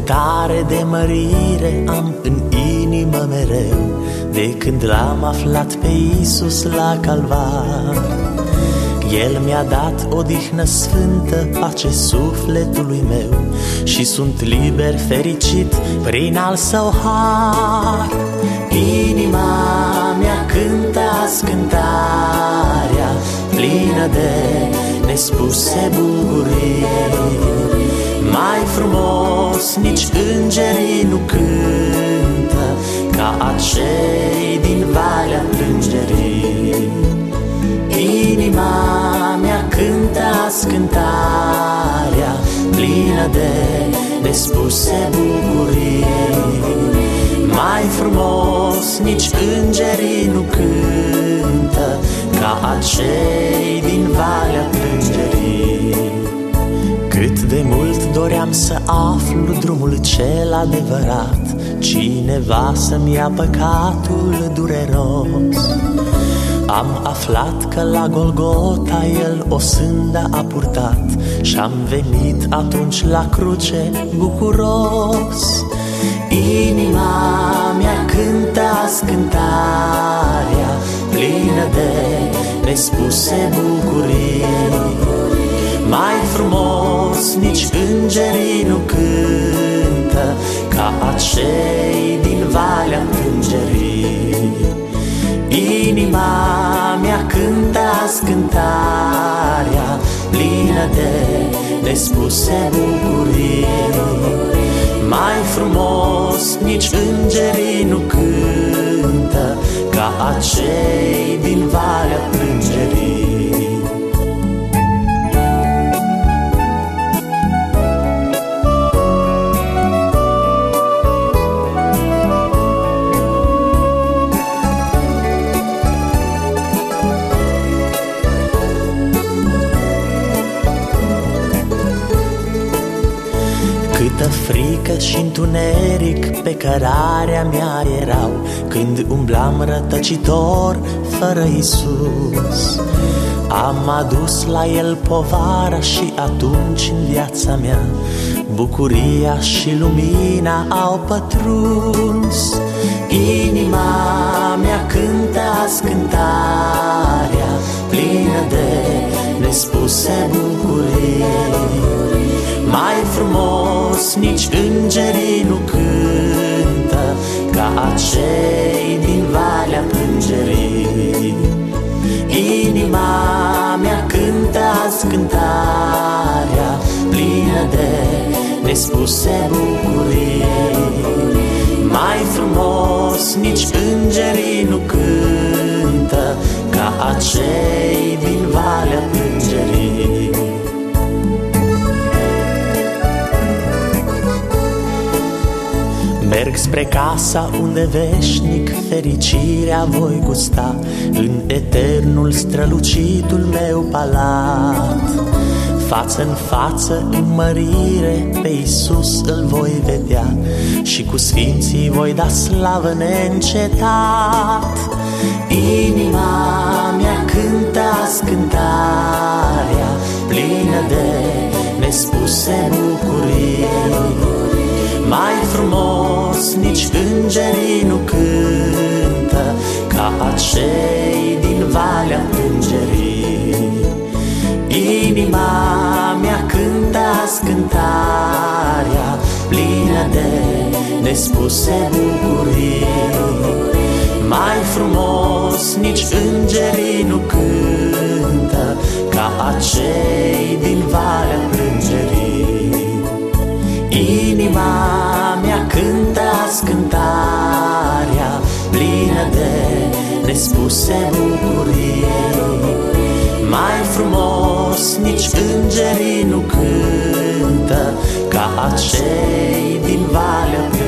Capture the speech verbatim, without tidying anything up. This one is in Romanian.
cântare de mărire am în inimă mereu, de când l-am aflat pe Iisus la calvar. El mi-a dat odihnă sfântă, pace sufletului meu, și sunt liber, fericit prin al său har. Inima mea cântă azi cântarea, plină de nespuse bucurii. Mai frumos nici îngerii nu cântă ca acei din valea plângerii. Inima mea cântă azi cântarea, plină de nespuse bucurii. Mai frumos nici îngerii nu cântă ca acei din valea plângerii. Cât de mult doream să aflu drumul cel adevărat, cineva să-mi ia păcatul dureros. Am aflat că la Golgota El o sândă a purtat și-am venit atunci la cruce bucuros. Inima mea cântă azi cântarea, plină de nespuse bucurii. Mai frumos nici îngerii nu cântă ca acei din valea plângerii. Inima mea cântă azi cântarea, plină de nespuse bucurii. Mai frumos nici îngerii nu cântă ca acei din valea plângerii. Câtă frică și întuneric pe cărarea mea erau când umblam rătăcitor fără Iisus. Am adus la El povara și atunci în viața mea bucuria și lumina au pătruns. Inima mea cântă azi cântarea, plină de nespuse bucurii. Mai frumos nici îngerii nu cântă ca acei din valea plângerii. Inima mea cântă azi cântarea, plină de nespuse bucurii. Mai frumos nici îngerii nu cântă ca acei din valea plângerii. Merg spre casa unde veșnic fericirea voi gusta, în eternul strălucitul meu palat. Față în față, în mărire, pe Iisus îl voi vedea și cu sfinții voi da slavă neîncetat. Inima mea cântă azi cântarea, plină de nespuse bucurii. Mai frumos nici îngerii nu cântă ca acei din valea plângerii. Inima mea cântă azi cântarea, plină de nespuse bucurii. Mai frumos nici îngerii nu cântă ca acei din valea plângerii. Inima mea cântă azi cântarea, plină de nespuse bucurii. Mai frumos nici îngerii nu cântă ca acei din valea